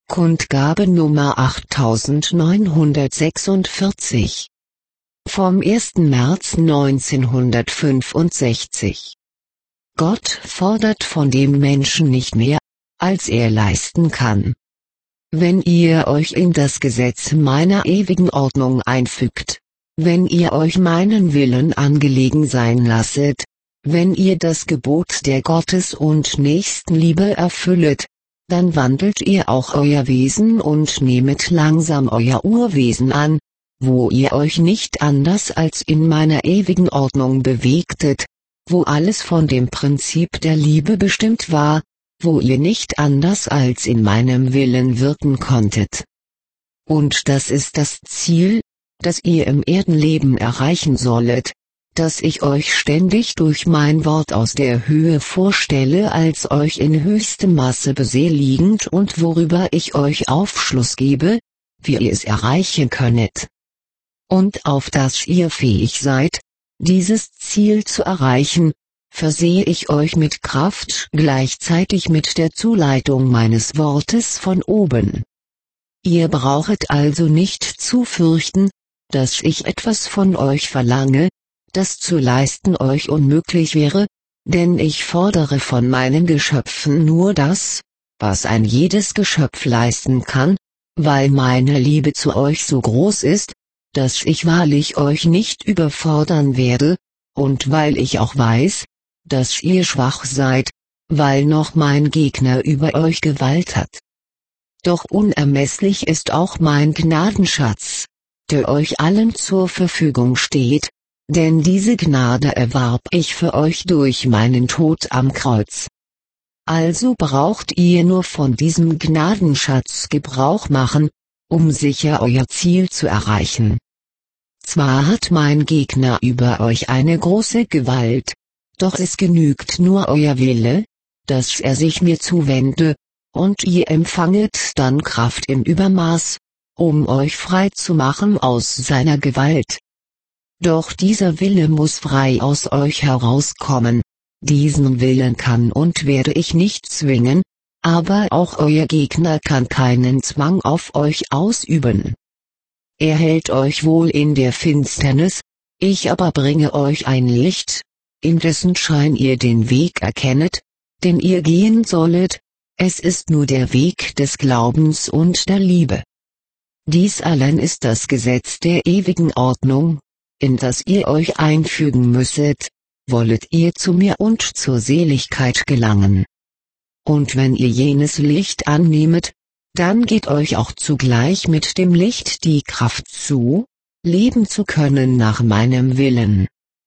Kundgabe Nummer 8946. Vom 1. März 1965. Gott fordert von dem Menschen nicht mehr, als er leisten kann. Wenn ihr euch in das Gesetz meiner ewigen Ordnung einfügt, wenn ihr euch meinen Willen angelegen sein lasset, wenn ihr das Gebot der Gottes- und Nächstenliebe erfüllet, dann wandelt ihr auch euer Wesen und nehmet langsam euer Urwesen an, wo ihr euch nicht anders als in meiner ewigen Ordnung bewegtet, wo alles von dem Prinzip der Liebe bestimmt war, wo ihr nicht anders als in meinem Willen wirken konntet. Und das ist das Ziel, das ihr im Erdenleben erreichen sollet, dass ich euch ständig durch mein Wort aus der Höhe vorstelle als euch in höchstem Maße beseligend und worüber ich euch Aufschluss gebe, wie ihr es erreichen könnet. Und auf das ihr fähig seid, dieses Ziel zu erreichen, versehe ich euch mit Kraft gleichzeitig mit der Zuleitung meines Wortes von oben. Ihr brauchet also nicht zu fürchten, dass ich etwas von euch verlange, das zu leisten euch unmöglich wäre, denn ich fordere von meinen Geschöpfen nur das, was ein jedes Geschöpf leisten kann, weil meine Liebe zu euch so groß ist, dass ich wahrlich euch nicht überfordern werde, und weil ich auch weiß, dass ihr schwach seid, weil noch mein Gegner über euch Gewalt hat. Doch unermesslich ist auch mein Gnadenschatz, der euch allen zur Verfügung steht, denn diese Gnade erwarb ich für euch durch meinen Tod am Kreuz. Also braucht ihr nur von diesem Gnadenschatz Gebrauch machen, um sicher euer Ziel zu erreichen. Zwar hat mein Gegner über euch eine große Gewalt, doch es genügt nur euer Wille, dass er sich mir zuwende, und ihr empfanget dann Kraft im Übermaß, um euch frei zu machen aus seiner Gewalt. Doch dieser Wille muss frei aus euch herauskommen, diesen Willen kann und werde ich nicht zwingen, aber auch euer Gegner kann keinen Zwang auf euch ausüben. Er hält euch wohl in der Finsternis, ich aber bringe euch ein Licht, in dessen Schein ihr den Weg erkennet, den ihr gehen sollet, es ist nur der Weg des Glaubens und der Liebe. Dies allein ist das Gesetz der ewigen Ordnung, in das ihr euch einfügen müsset, wollet ihr zu mir und zur Seligkeit gelangen. Und wenn ihr jenes Licht annehmet, dann geht euch auch zugleich mit dem Licht die Kraft zu, leben zu können nach meinem Willen.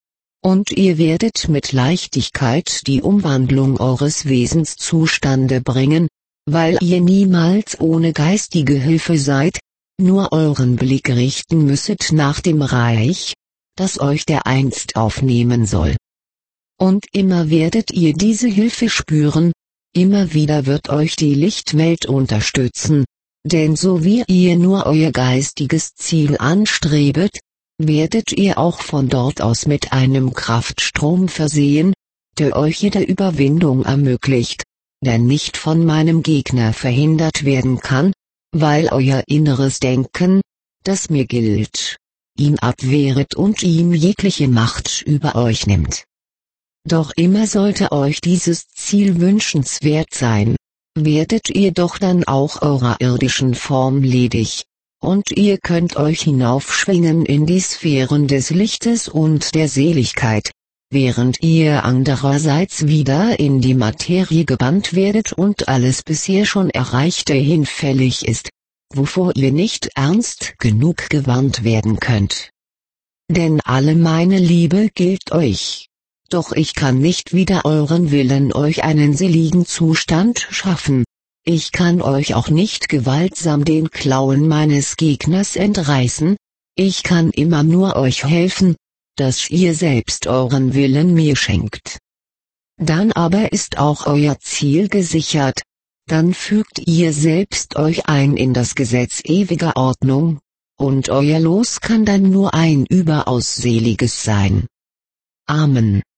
Und ihr werdet mit Leichtigkeit die Umwandlung eures Wesens zustande bringen, weil ihr niemals ohne geistige Hilfe seid, nur euren Blick richten müsset nach dem Reich, das euch dereinst aufnehmen soll. Und immer werdet ihr diese Hilfe spüren, immer wieder wird euch die Lichtwelt unterstützen, denn so wie ihr nur euer geistiges Ziel anstrebet, werdet ihr auch von dort aus mit einem Kraftstrom versehen, der euch jede Überwindung ermöglicht, der nicht von meinem Gegner verhindert werden kann, weil euer inneres Denken, das mir gilt, ihn abwehret und ihm jegliche Macht über euch nimmt. Doch immer sollte euch dieses Ziel wünschenswert sein, werdet ihr doch dann auch eurer irdischen Form ledig, und ihr könnt euch hinaufschwingen in die Sphären des Lichtes und der Seligkeit, während ihr andererseits wieder in die Materie gebannt werdet und alles bisher schon Erreichte hinfällig ist, wovor ihr nicht ernst genug gewarnt werden könnt. Denn alle meine Liebe gilt euch, doch ich kann nicht wider euren Willen euch einen seligen Zustand schaffen, ich kann euch auch nicht gewaltsam den Klauen meines Gegners entreißen, ich kann immer nur euch helfen, dass ihr selbst euren Willen mir schenkt. Dann aber ist auch euer Ziel gesichert, dann fügt ihr selbst euch ein in das Gesetz ewiger Ordnung, und euer Los kann dann nur ein überaus seliges sein. Amen.